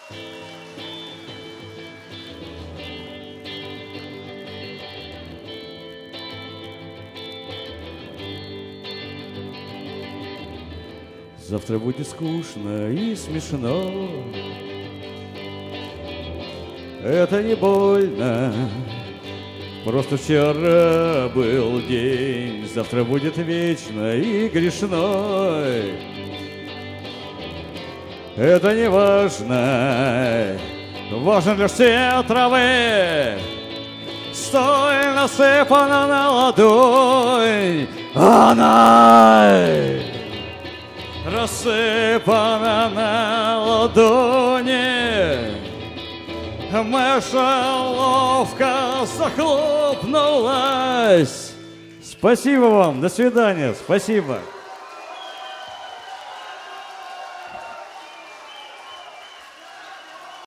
Завтра будет скучно и смешно. Это не больно. Просто вчера был день, завтра будет вечно и грешной. Это не важно, важен лишь цвет травы, столь насыпана на ладонь, она рассыпана на ладони. Мышеловка захлопнулась. Спасибо вам, до свидания, спасибо.